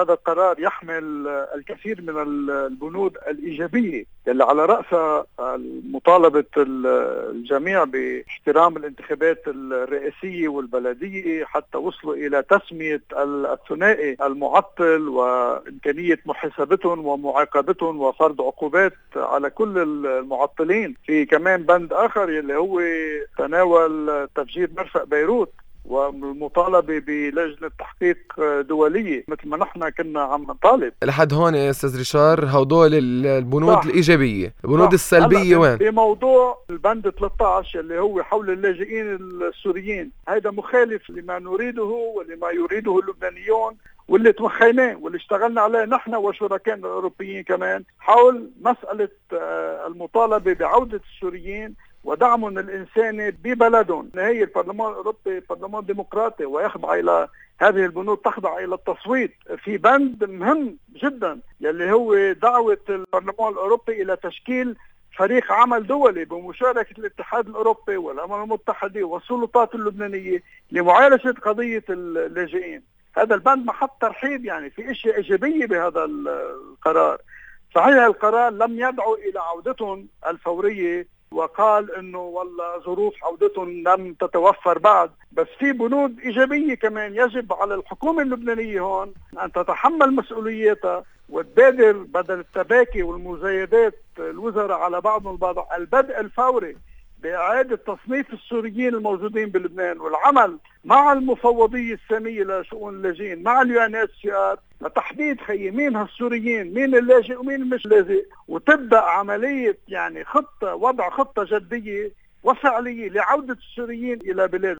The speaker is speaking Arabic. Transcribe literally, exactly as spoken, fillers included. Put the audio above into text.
هذا القرار يحمل الكثير من البنود الإيجابية اللي على رأسها مطالبة الجميع باحترام الانتخابات الرئاسية والبلدية حتى وصلوا إلى تسمية الثنائي المعطل وإمكانية محاسبتهم ومعاقبتهم وفرض عقوبات على كل المعطلين. في كمان بند آخر اللي هو تناول تفجير مرفأ بيروت والمطالبة بلجنة تحقيق دولية مثل ما نحن كنا عم نطالب. لحد هون يا أستاذ ريشار هدول البنود صح. الإيجابية. البنود صح. السلبية وين؟ بموضوع البند ثلاثة عشر اللي هو حول اللاجئين السوريين، هذا مخالف لما نريده ولما يريده اللبنانيون واللي توخيناه واللي اشتغلنا عليه نحن وشركائنا الأوروبيين كمان حول مسألة المطالبة بعودة السوريين ودعمهم الإنساني ببلدهم. هي البرلمان الأوروبي برلمان ديمقراطي ويخضع إلى هذه البنود، تخضع إلى التصويت. في بند مهم جدا يلي هو دعوة البرلمان الأوروبي إلى تشكيل فريق عمل دولي بمشاركة الاتحاد الأوروبي والأمم المتحدة والسلطات اللبنانية لمعالجة قضية اللاجئين. هذا البند محط ترحيب، يعني في اشياء ايجابيه بهذا القرار. صحيح القرار لم يدعو الى عودتهم الفوريه وقال انه والله ظروف عودتهم لم تتوفر بعد، بس في بنود ايجابيه كمان. يجب على الحكومه اللبنانيه هون ان تتحمل مسؤولياتها وتبادر بدل التباكي والمزايدات الوزراء على بعضهم البعض البدء الفوري بإعادة تصنيف السوريين الموجودين بلبنان والعمل مع المفوضية السامية لشؤون اللاجئين مع اليو ان اتش سي ار لتحديد خيي مين هالسوريين، مين اللاجئ ومين مش لاجئ، وتبدأ عملية يعني خطة وضع خطة جدية وفعلية لعودة السوريين إلى بلاد